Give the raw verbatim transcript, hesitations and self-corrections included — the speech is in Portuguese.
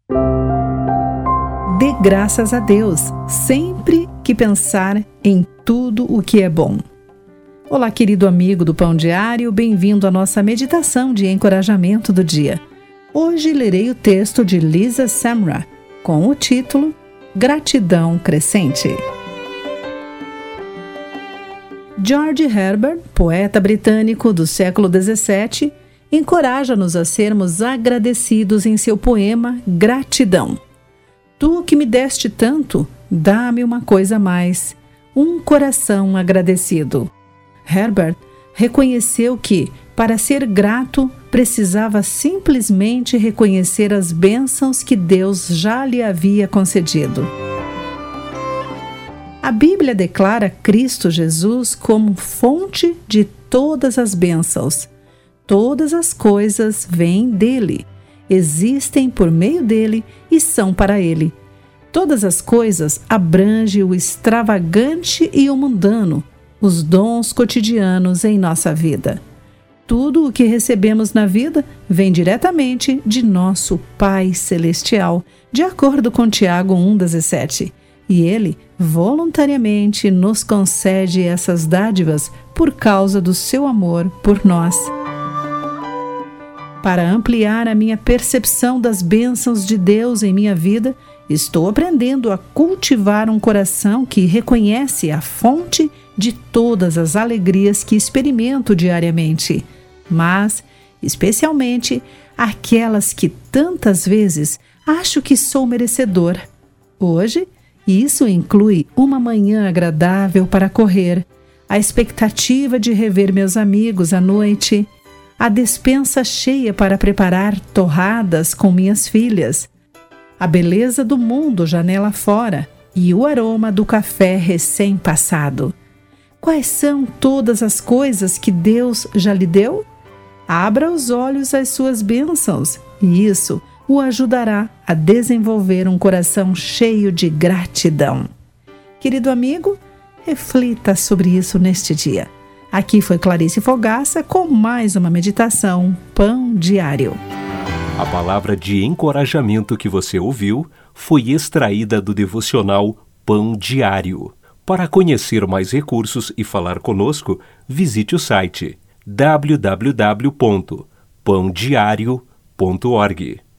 Dê graças a Deus sempre que pensar em tudo o que é bom. Olá, querido amigo do Pão Diário, bem-vindo à nossa meditação de encorajamento do dia. Hoje lerei o texto de Lisa Samra com o título Gratidão Crescente. George Herbert, poeta britânico do século dezessete, encoraja-nos a sermos agradecidos em seu poema Gratidão. Tu que me deste tanto, dá-me uma coisa a mais, um coração agradecido. Herbert reconheceu que, para ser grato, precisava simplesmente reconhecer as bênçãos que Deus já lhe havia concedido. A Bíblia declara Cristo Jesus como fonte de todas as bênçãos. Todas as coisas vêm dele, existem por meio dele e são para ele. Todas as coisas abrangem o extravagante e o mundano, os dons cotidianos em nossa vida. Tudo o que recebemos na vida vem diretamente de nosso Pai Celestial, de acordo com Tiago um, dezessete. E Ele voluntariamente nos concede essas dádivas por causa do seu amor por nós. Para ampliar a minha percepção das bênçãos de Deus em minha vida, estou aprendendo a cultivar um coração que reconhece a fonte de todas as alegrias que experimento diariamente, mas, especialmente, aquelas que tantas vezes acho que sou merecedor. Hoje, isso inclui uma manhã agradável para correr, a expectativa de rever meus amigos à noite, a despensa cheia para preparar torradas com minhas filhas, a beleza do mundo janela fora e o aroma do café recém-passado. Quais são todas as coisas que Deus já lhe deu? Abra os olhos às suas bênçãos e isso o ajudará a desenvolver um coração cheio de gratidão. Querido amigo, reflita sobre isso neste dia. Aqui foi Clarice Fogaça com mais uma meditação Pão Diário. A palavra de encorajamento que você ouviu foi extraída do devocional Pão Diário. Para conhecer mais recursos e falar conosco, visite o site w w w ponto pão diário ponto org.